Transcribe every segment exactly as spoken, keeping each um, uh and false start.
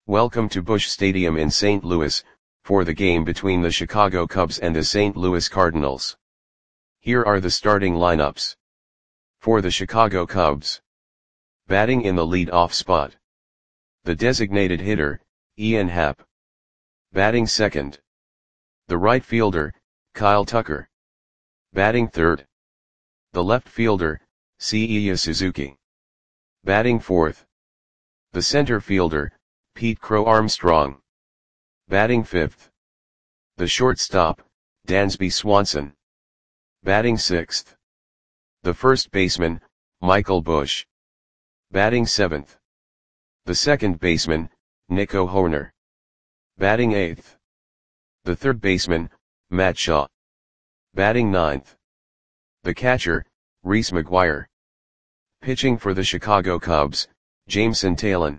Welcome to Busch Stadium in Saint Louis, for the game between the Chicago Cubs and the Saint Louis Cardinals. Here are the starting lineups. For the Chicago Cubs. Batting in the lead-off spot. The designated hitter, Ian Happ. Batting second. The right fielder, Kyle Tucker. Batting third. The left fielder, Seiya Suzuki. Batting fourth. The center fielder, Pete Crow Armstrong. Batting fifth. The shortstop, Dansby Swanson. Batting sixth. The first baseman, Michael Busch. Batting seventh. The second baseman, Nico Hoerner. Batting eighth. The third baseman, Matt Shaw. Batting ninth. The catcher, Reese McGuire. Pitching for the Chicago Cubs, Jameson Taillon.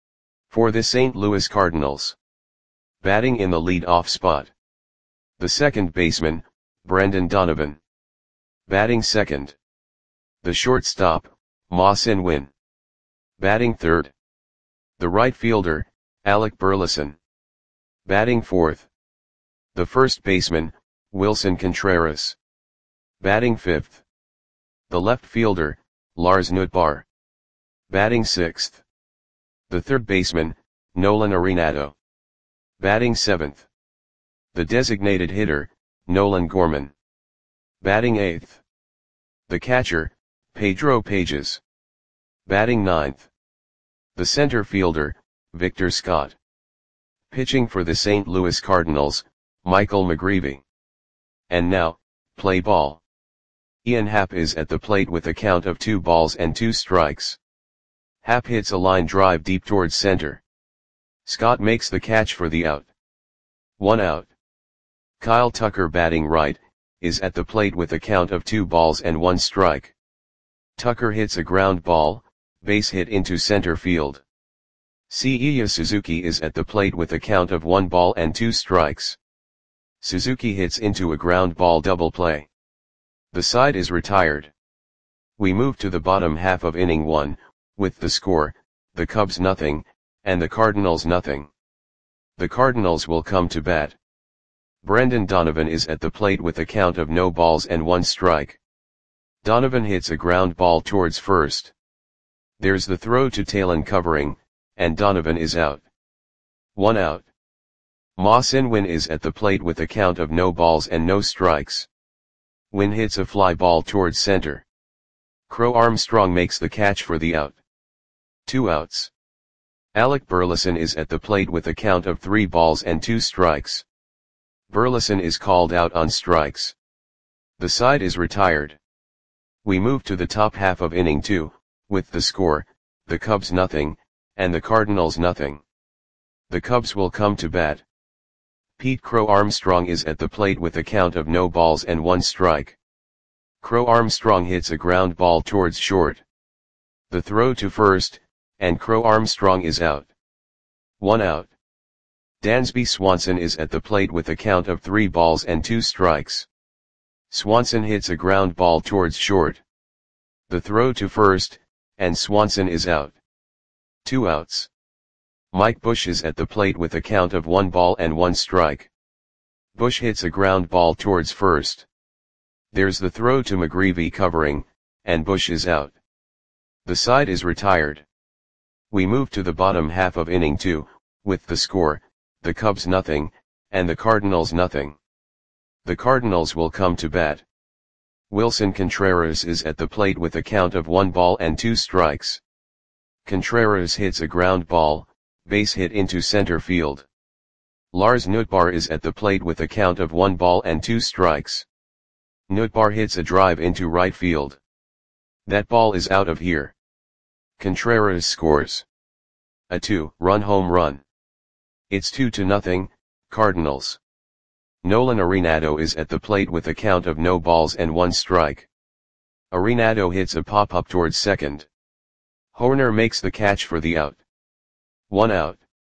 For the Saint Louis Cardinals. Batting in the lead-off spot. The second baseman, Brendan Donovan. Batting second. The shortstop, Ma-Sin Win. Batting third. The right fielder, Alec Burleson. Batting fourth. The first baseman, Wilson Contreras. Batting fifth. The left fielder, Lars Nootbaar. Batting sixth. The third baseman, Nolan Arenado. Batting seventh. The designated hitter, Nolan Gorman. Batting eighth. The catcher, Pedro Pages. Batting ninth. The center fielder, Victor Scott. Pitching for the Saint Louis Cardinals, Michael McGreevy. And now, play ball. Ian Happ is at the plate with a count of two balls and two strikes. Happ hits a line drive deep towards center. Scott makes the catch for the out. One out. Kyle Tucker, batting right, is at the plate with a count of two balls and one strike. Tucker hits a ground ball, base hit into center field. Seiya Suzuki is at the plate with a count of one ball and two strikes. Suzuki hits into a ground ball double play. The side is retired. We move to the bottom half of inning one, with the score, the Cubs nothing, and the Cardinals nothing. The Cardinals will come to bat. Brendan Donovan is at the plate with a count of no balls and one strike. Donovan hits a ground ball towards first. There's the throw to Taillon covering, and Donovan is out. One out. Ma-Sin Win is at the plate with a count of no balls and no strikes. Win hits a fly ball towards center. Crow Armstrong makes the catch for the out. Two outs. Alec Burleson is at the plate with a count of three balls and two strikes. Burleson is called out on strikes. The side is retired. We move to the top half of inning two, with the score, the Cubs nothing, and the Cardinals nothing. The Cubs will come to bat. Pete Crow Armstrong is at the plate with a count of no balls and one strike. Crow Armstrong hits a ground ball towards short. The throw to first, and Crow Armstrong is out. One out. Dansby Swanson is at the plate with a count of three balls and two strikes. Swanson hits a ground ball towards short. The throw to first, and Swanson is out. Two outs. Mike Busch is at the plate with a count of one ball and one strike. Busch hits a ground ball towards first. There's the throw to McGreevy covering, and Busch is out. The side is retired. We move to the bottom half of inning two, with the score, the Cubs nothing, and the Cardinals nothing. The Cardinals will come to bat. Wilson Contreras is at the plate with a count of one ball and two strikes. Contreras hits a ground ball, base hit into center field. Lars Nootbaar is at the plate with a count of one ball and two strikes. Nootbaar hits a drive into right field. That ball is out of here. Contreras scores a two-run home run. It's two to nothing, Cardinals. Nolan Arenado is at the plate with a count of no balls and one strike. Arenado hits a pop-up towards second. Hoerner makes the catch for the out. One out.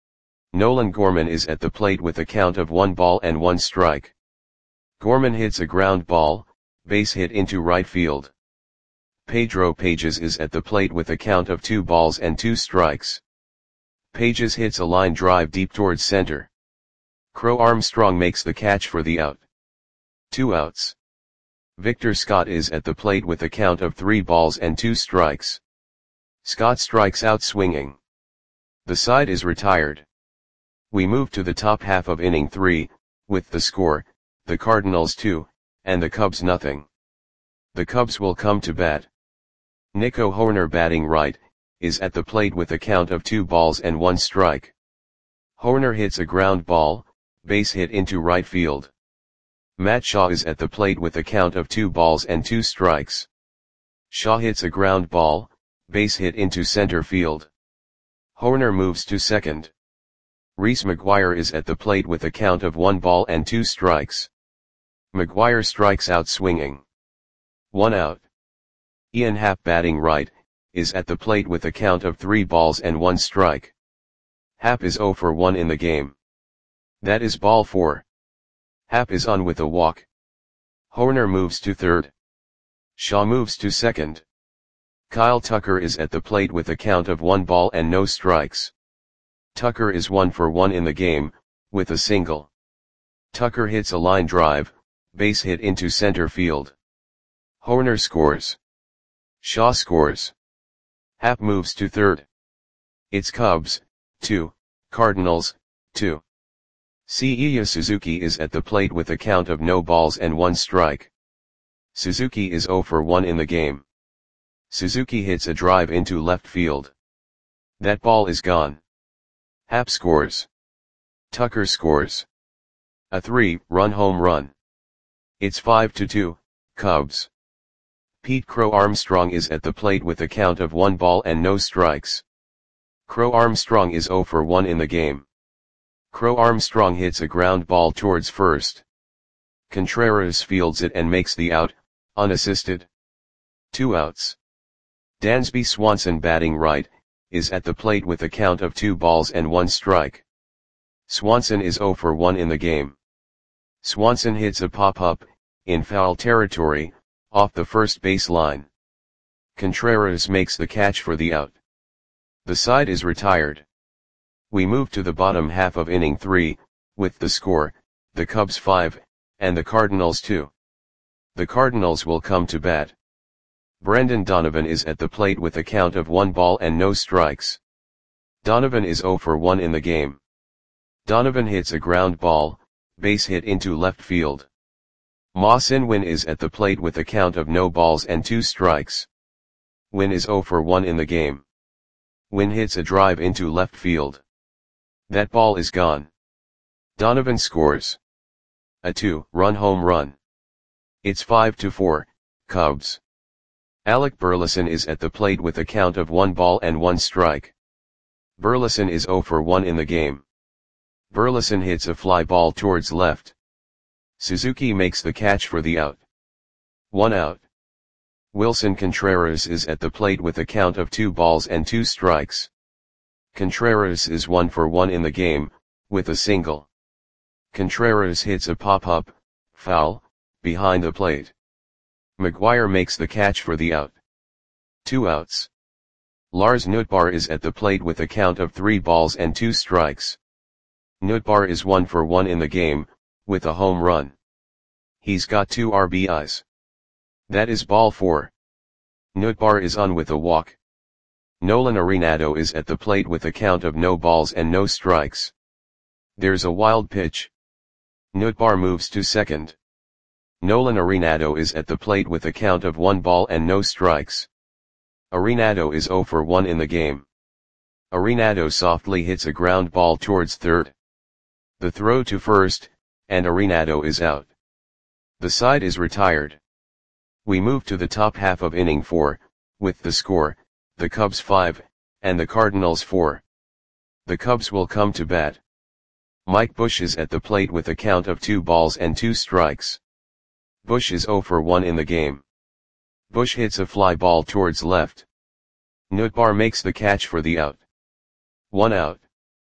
Nolan Gorman is at the plate with a count of one ball and one strike. Gorman hits a ground ball, base hit into right field. Pedro Pages is at the plate with a count of two balls and two strikes. Pages hits a line drive deep towards center. Crow Armstrong makes the catch for the out. Two outs. Victor Scott is at the plate with a count of three balls and two strikes. Scott strikes out swinging. The side is retired. We move to the top half of inning three, with the score, the Cardinals two, and the Cubs nothing. The Cubs will come to bat. Nico Hoerner, batting right, is at the plate with a count of two balls and one strike. Hoerner hits a ground ball, base hit into right field. Matt Shaw is at the plate with a count of two balls and two strikes. Shaw hits a ground ball, base hit into center field. Hoerner moves to second. Reese McGuire is at the plate with a count of one ball and two strikes. McGuire strikes out swinging. One out. Ian Happ, batting right, is at the plate with a count of three balls and one strike. Happ is oh for one in the game. That is ball four. Happ is on with a walk. Hoerner moves to third. Shaw moves to second. Kyle Tucker is at the plate with a count of one ball and no strikes. Tucker is one for one in the game, with a single. Tucker hits a line drive, base hit into center field. Hoerner scores. Shaw scores. Happ moves to third. It's Cubs, two, Cardinals, two. Seiya Suzuki is at the plate with a count of no balls and one strike. Suzuki is oh for one in the game. Suzuki hits a drive into left field. That ball is gone. Happ scores. Tucker scores. A three-run home run. It's five to two, Cubs. Pete Crow Armstrong is at the plate with a count of one ball and no strikes. Crow Armstrong is oh for one in the game. Crow Armstrong hits a ground ball towards first. Contreras fields it and makes the out, unassisted. Two outs. Dansby Swanson, batting right, is at the plate with a count of two balls and one strike. Swanson is oh for one in the game. Swanson hits a pop-up, in foul territory, off the first base line. Contreras makes the catch for the out. The side is retired. We move to the bottom half of inning three, with the score, the Cubs five, and the Cardinals two. The Cardinals will come to bat. Brendan Donovan is at the plate with a count of one ball and no strikes. Donovan is oh for one in the game. Donovan hits a ground ball, base hit into left field. Ma Sin-Win is at the plate with a count of no balls and two strikes. Win is oh for one in the game. Win hits a drive into left field. That ball is gone. Donovan scores. A two-run home run. It's five to four, Cubs. Alec Burleson is at the plate with a count of one ball and one strike. Burleson is oh for one in the game. Burleson hits a fly ball towards left. Suzuki makes the catch for the out. One out. Wilson Contreras is at the plate with a count of two balls and two strikes. Contreras is one for one in the game, with a single. Contreras hits a pop-up, foul, behind the plate. McGuire makes the catch for the out. Two outs. Lars Nootbaar is at the plate with a count of three balls and two strikes. Nootbaar is one for one in the game, with a home run. He's got two R B Is. That is ball four. Nootbaar is on with a walk. Nolan Arenado is at the plate with a count of no balls and no strikes. There's a wild pitch. Nootbaar moves to second. Nolan Arenado is at the plate with a count of one ball and no strikes. Arenado is oh for one in the game. Arenado softly hits a ground ball towards third. The throw to first, and Arenado is out. The side is retired. We move to the top half of inning four, with the score, the Cubs five, and the Cardinals four. The Cubs will come to bat. Mike Bush is at the plate with a count of two balls and two strikes. Bush is oh for one in the game. Bush hits a fly ball towards left. Nootbaar makes the catch for the out. One out.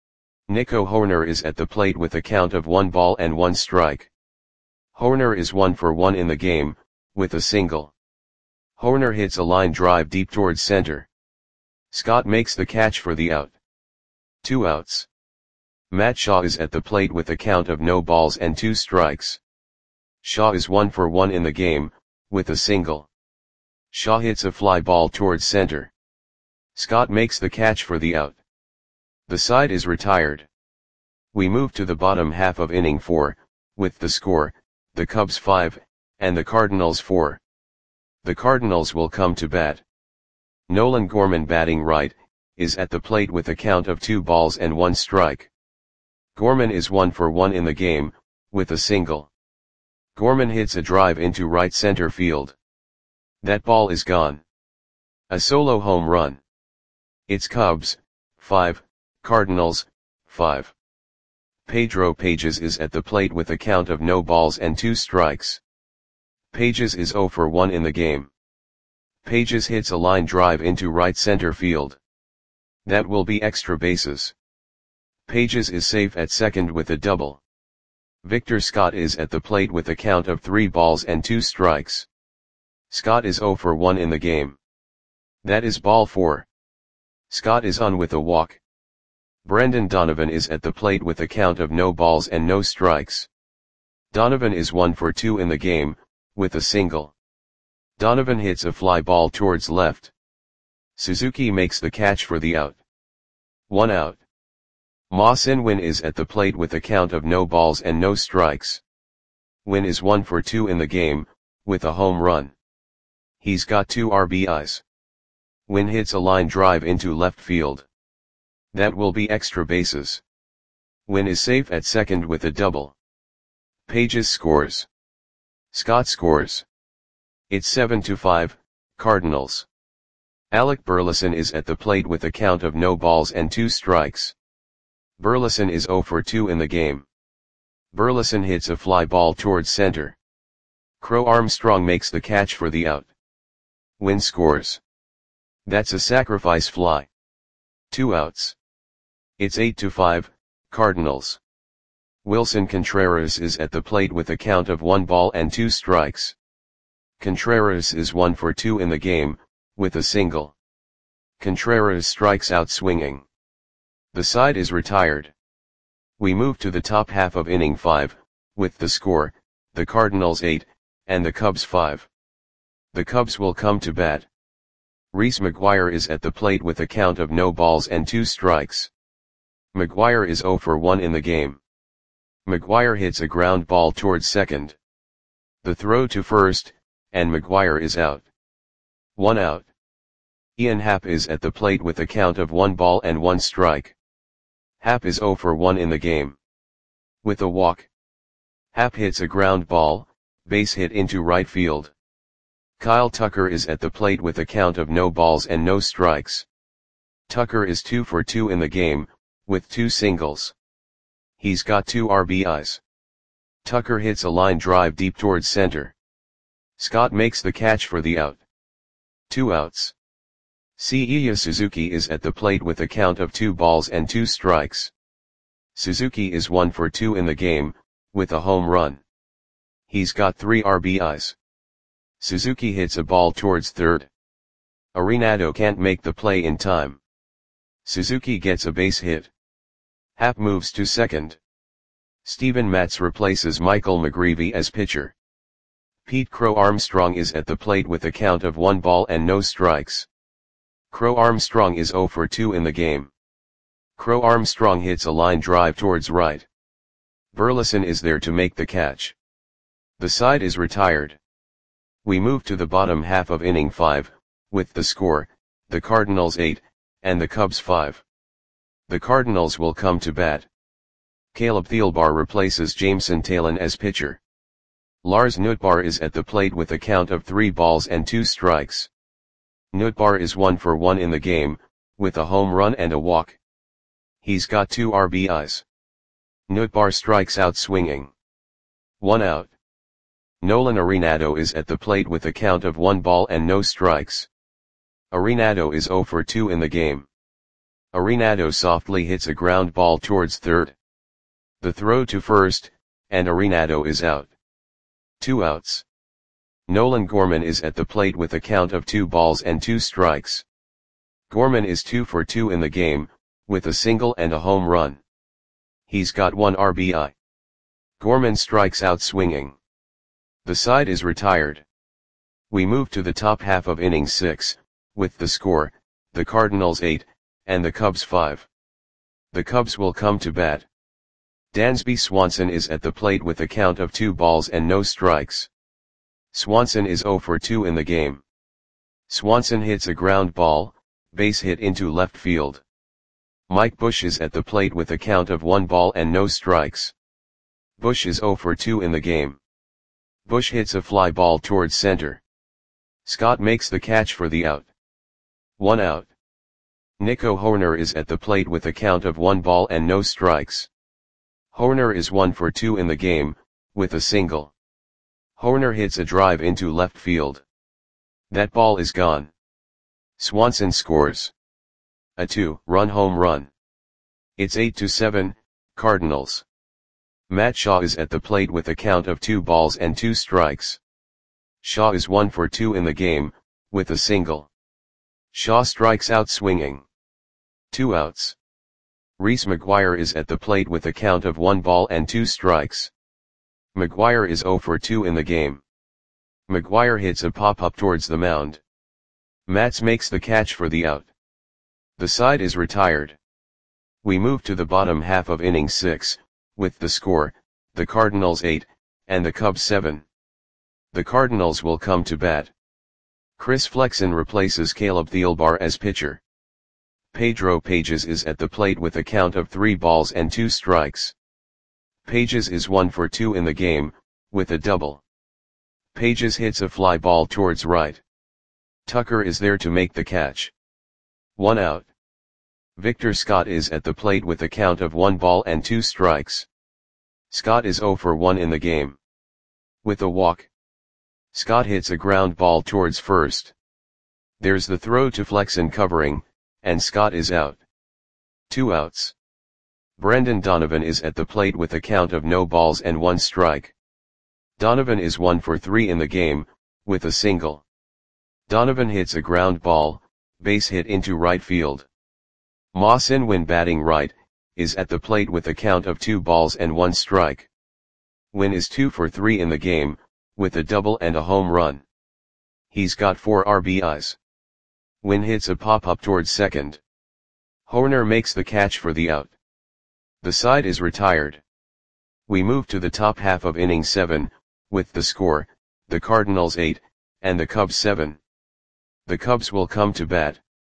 Nico Hoerner is at the plate with a count of one ball and one strike. Hoerner is one for one in the game, with a single. Hoerner hits a line drive deep towards center. Scott makes the catch for the out. two outs. Matt Shaw is at the plate with a count of no balls and two strikes. Shaw is one for one in the game, with a single. Shaw hits a fly ball towards center. Scott makes the catch for the out. The side is retired. We move to the bottom half of inning four, with the score, the Cubs five, and the Cardinals four. The Cardinals will come to bat. Nolan Gorman, batting right, is at the plate with a count of two balls and one strike. Gorman is one for one in the game, with a single. Gorman hits a drive into right center field. That ball is gone. A solo home run. It's Cubs, five, Cardinals, five. Pedro Pages is at the plate with a count of no balls and two strikes. Pages is zero for one in the game. Pages hits a line drive into right center field. That will be extra bases. Pages is safe at second with a double. Victor Scott is at the plate with a count of three balls and two strikes. Scott is zero for one in the game. That is ball four. Scott is on with a walk. Brendan Donovan is at the plate with a count of no balls and no strikes. Donovan is one for two in the game, with a single. Donovan hits a fly ball towards left. Suzuki makes the catch for the out. One out. Ma Sin-win is at the plate with a count of no balls and no strikes. Win is one for two in the game, with a home run. He's got two R B Is. Win hits a line drive into left field. That will be extra bases. Win is safe at second with a double. Pages scores. Scott scores. It's seven to five, Cardinals. Alec Burleson is at the plate with a count of no balls and two strikes. Burleson is zero for two in the game. Burleson hits a fly ball towards center. Crow Armstrong makes the catch for the out. Win scores. That's a sacrifice fly. Two outs. It's eight to five, Cardinals. Wilson Contreras is at the plate with a count of one ball and two strikes. Contreras is one for two in the game, with a single. Contreras strikes out swinging. The side is retired. We move to the top half of inning five, with the score, the Cardinals eight, and the Cubs five. The Cubs will come to bat. Reese McGuire is at the plate with a count of no balls and two strikes. McGuire is zero for one in the game. McGuire hits a ground ball towards second. The throw to first, and McGuire is out. One out. Ian Happ is at the plate with a count of one ball and one strike. Happ is zero for one in the game. With a walk. Happ hits a ground ball, base hit into right field. Kyle Tucker is at the plate with a count of no balls and no strikes. Tucker is two for two in the game, with two singles. He's got two R B Is. Tucker hits a line drive deep towards center. Scott makes the catch for the out. Two outs. Seiya Suzuki is at the plate with a count of two balls and two strikes. Suzuki is one for two in the game, with a home run. He's got three R B Is. Suzuki hits a ball towards third. Arenado can't make the play in time. Suzuki gets a base hit. Happ moves to second. Steven Matz replaces Michael McGreevy as pitcher. Pete Crow Armstrong is at the plate with a count of one ball and no strikes. Crow Armstrong is zero for two in the game. Crow Armstrong hits a line drive towards right. Burleson is there to make the catch. The side is retired. We move to the bottom half of inning five, with the score, the Cardinals eight, and the Cubs five. The Cardinals will come to bat. Caleb Thielbar replaces Jameson Taillon as pitcher. Lars Nootbaar is at the plate with a count of three balls and two strikes. Nootbaar is one for one in the game, with a home run and a walk. He's got two R B Is. Nootbaar strikes out swinging. One out. Nolan Arenado is at the plate with a count of one ball and no strikes. Arenado is zero for two in the game. Arenado softly hits a ground ball towards third. The throw to first, and Arenado is out. Two outs. Nolan Gorman is at the plate with a count of two balls and two strikes. Gorman is two for two in the game, with a single and a home run. He's got one R B I. Gorman strikes out swinging. The side is retired. We move to the top half of inning six, with the score, the Cardinals eight, and the Cubs five. The Cubs will come to bat. Dansby Swanson is at the plate with a count of two balls and no strikes. Swanson is oh for two in the game. Swanson hits a ground ball, base hit into left field. Mike Bush is at the plate with a count of one ball and no strikes. Bush is oh for two in the game. Bush hits a fly ball towards center. Scott makes the catch for the out. One out. Nico Hoerner is at the plate with a count of one ball and no strikes. Hoerner is one for two in the game, with a single. Hoerner hits a drive into left field. That ball is gone. Swanson scores a two-run home run. It's eight to seven, Cardinals. Matt Shaw is at the plate with a count of two balls and two strikes. Shaw is one for two in the game, with a single. Shaw strikes out swinging. Two outs. Reese McGuire is at the plate with a count of one ball and two strikes. McGuire is oh for two in the game. McGuire hits a pop-up towards the mound. Matz makes the catch for the out. The side is retired. We move to the bottom half of inning six, with the score, the Cardinals eight, and the Cubs seven. The Cardinals will come to bat. Chris Flexen replaces Caleb Thielbar as pitcher. Pedro Pages is at the plate with a count of three balls and two strikes. Pages is one for two in the game, with a double. Pages hits a fly ball towards right. Tucker is there to make the catch. One out. Victor Scott is at the plate with a count of one ball and two strikes. Scott is oh for one in the game. With a walk. Scott hits a ground ball towards first. There's the throw to Flexen covering, and Scott is out. Two outs. Brendan Donovan is at the plate with a count of no balls and one strike. Donovan is one for three in the game, with a single. Donovan hits a ground ball, base hit into right field. Ma Sin-Win, batting right, is at the plate with a count of two balls and one strike. Win is two for three in the game, with a double and a home run. He's got four R B Is. Win hits a pop-up towards second. Hoerner makes the catch for the out. The side is retired. We move to the top half of inning seven, with the score, the Cardinals eight, and the Cubs seven. The Cubs will come to bat.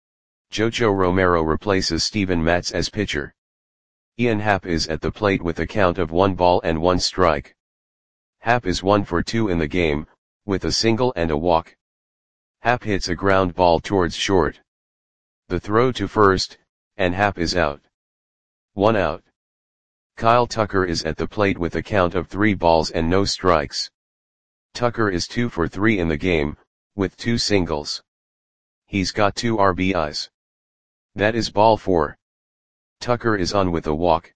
Jojo Romero replaces Steven Matz as pitcher. Ian Happ is at the plate with a count of one ball and one strike. Happ is one for two in the game, with a single and a walk. Happ hits a ground ball towards short. The throw to first, and Happ is out. One out. Kyle Tucker is at the plate with a count of three balls and no strikes. Tucker is two for three in the game, with two singles. He's got two R B Is. That is ball four. Tucker is on with a walk.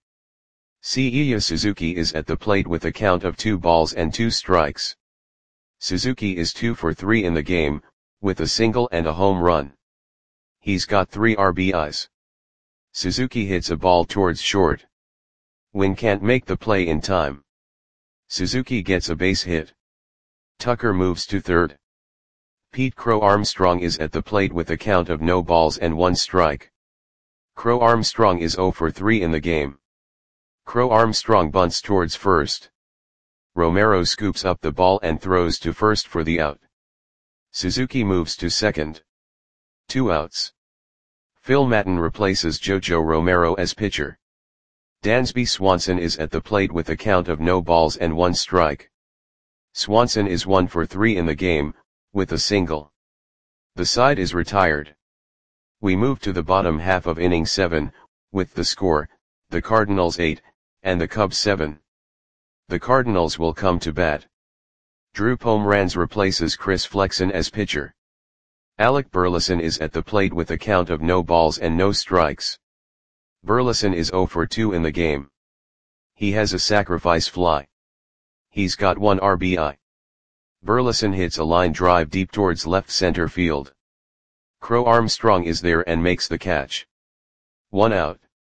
Seiya Suzuki is at the plate with a count of two balls and two strikes. Suzuki is two for three in the game, with a single and a home run. He's got three R B Is. Suzuki hits a ball towards short. Win can't make the play in time. Suzuki gets a base hit. Tucker moves to third. Pete Crow Armstrong is at the plate with a count of no balls and one strike. Crow Armstrong is oh for three in the game. Crow Armstrong bunts towards first. Romero scoops up the ball and throws to first for the out. Suzuki moves to second. Two outs. Phil Maton replaces Jojo Romero as pitcher. Dansby Swanson is at the plate with a count of no balls and one strike. Swanson is one for three in the game, with a single. The side is retired. We move to the bottom half of inning seven, with the score, the Cardinals eight, and the Cubs seven. The Cardinals will come to bat. Drew Pomeranz replaces Chris Flexen as pitcher. Alec Burleson is at the plate with a count of no balls and no strikes. Burleson is oh for two in the game. He has a sacrifice fly. He's got one R B I. Burleson hits a line drive deep towards left center field. Crow Armstrong is there and makes the catch. One out.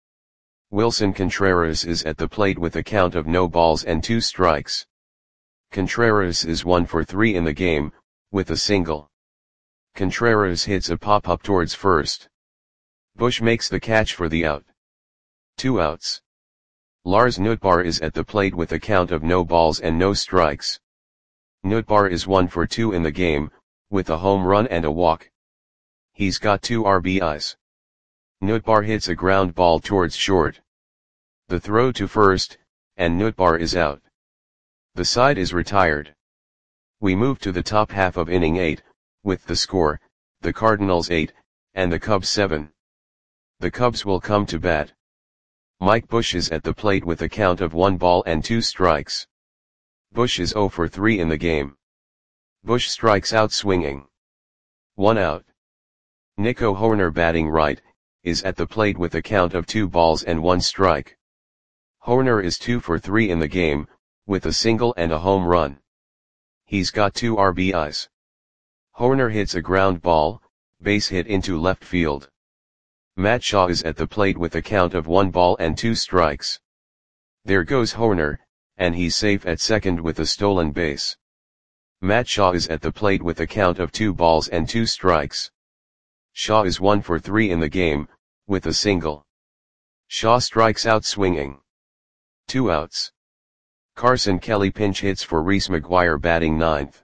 Wilson Contreras is at the plate with a count of no balls and two strikes. Contreras is one for three in the game, with a single. Contreras hits a pop-up towards first. Bush makes the catch for the out. Two outs. Lars Nootbaar is at the plate with a count of no balls and no strikes. Nootbaar is one for two in the game, with a home run and a walk. He's got two R B Is. Nootbaar hits a ground ball towards short. The throw to first, and Nootbaar is out. The side is retired. We move to the top half of inning eight, with the score, the Cardinals eight, and the Cubs seven. The Cubs will come to bat. Mike Bush is at the plate with a count of one ball and two strikes. Bush is zero for three in the game. Bush strikes out swinging. One out. Nico Hoerner, batting right, is at the plate with a count of two balls and one strike. Hoerner is two for three in the game, with a single and a home run. He's got two R B Is. Hoerner hits a ground ball, base hit into left field. Matt Shaw is at the plate with a count of one ball and two strikes. There goes Hoerner, and he's safe at second with a stolen base. Matt Shaw is at the plate with a count of two balls and two strikes. Shaw is one for three in the game, with a single. Shaw strikes out swinging. Two outs. Carson Kelly pinch hits for Reese McGuire, batting ninth.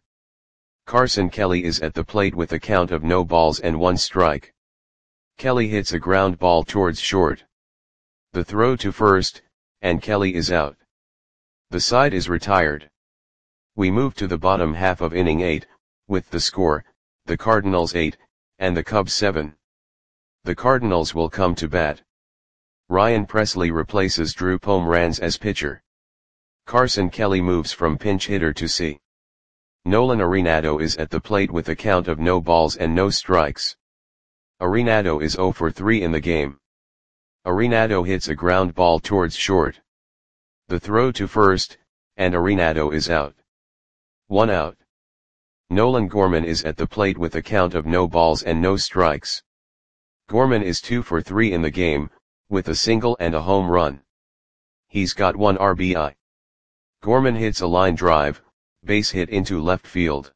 Carson Kelly is at the plate with a count of no balls and one strike. Kelly hits a ground ball towards short. The throw to first, and Kelly is out. The side is retired. We move to the bottom half of inning eight, with the score, the Cardinals eight, and the Cubs seven. The Cardinals will come to bat. Ryan Presley replaces Drew Pomeranz as pitcher. Carson Kelly moves from pinch hitter to C. Nolan Arenado is at the plate with a count of no balls and no strikes. Arenado is zero for three in the game. Arenado hits a ground ball towards short. The throw to first, and Arenado is out. One out. Nolan Gorman is at the plate with a count of no balls and no strikes. Gorman is two for three in the game, with a single and a home run. He's got one R B I. Gorman hits a line drive, base hit into left field.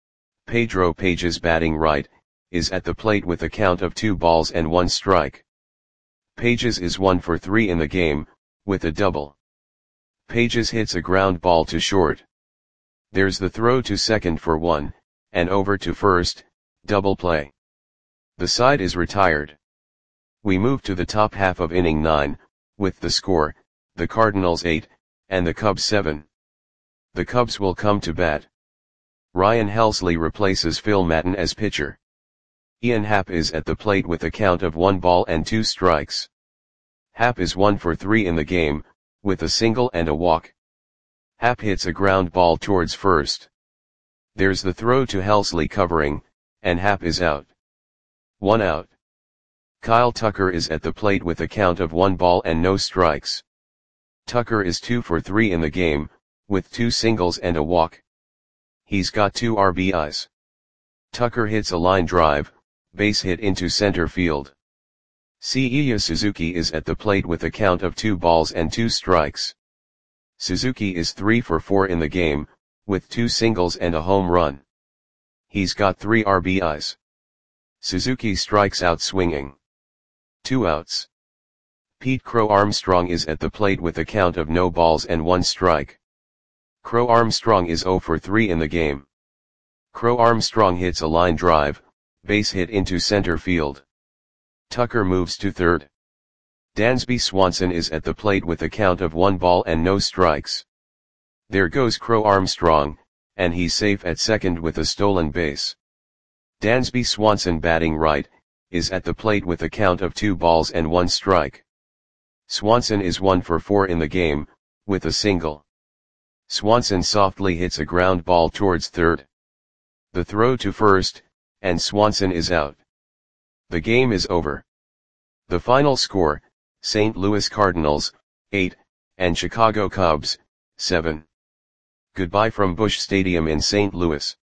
Pedro Pages, batting right, is at the plate with a count of two balls and one strike. Pages is one for three in the game, with a double. Pages hits a ground ball to short. There's the throw to second for one, and over to first, double play. The side is retired. We move to the top half of inning nine, with the score, the Cardinals eight, and the Cubs seven. The Cubs will come to bat. Ryan Helsley replaces Phil Maton as pitcher. Ian Happ is at the plate with a count of one ball and two strikes. Happ is one for three in the game, with a single and a walk. Happ hits a ground ball towards first. There's the throw to Helsley covering, and Happ is out. One out. Kyle Tucker is at the plate with a count of one ball and no strikes. Tucker is two for three in the game, with two singles and a walk. He's got two R B Is. Tucker hits a line drive, base hit into center field. Seiya Suzuki is at the plate with a count of two balls and two strikes. Suzuki is three for four in the game, with two singles and a home run. He's got three R B Is. Suzuki strikes out swinging. Two outs. Pete Crow Armstrong is at the plate with a count of no balls and one strike. Crow Armstrong is zero for three in the game. Crow Armstrong hits a line drive, base hit into center field. Tucker moves to third. Dansby Swanson is at the plate with a count of one ball and no strikes. There goes Crow Armstrong, and he's safe at second with a stolen base. Dansby Swanson, batting right, is at the plate with a count of two balls and one strike. Swanson is one for four in the game, with a single. Swanson softly hits a ground ball towards third. The throw to first, and Swanson is out. The game is over. The final score, Saint Louis Cardinals, eight, and Chicago Cubs, seven. Goodbye from Busch Stadium in Saint Louis.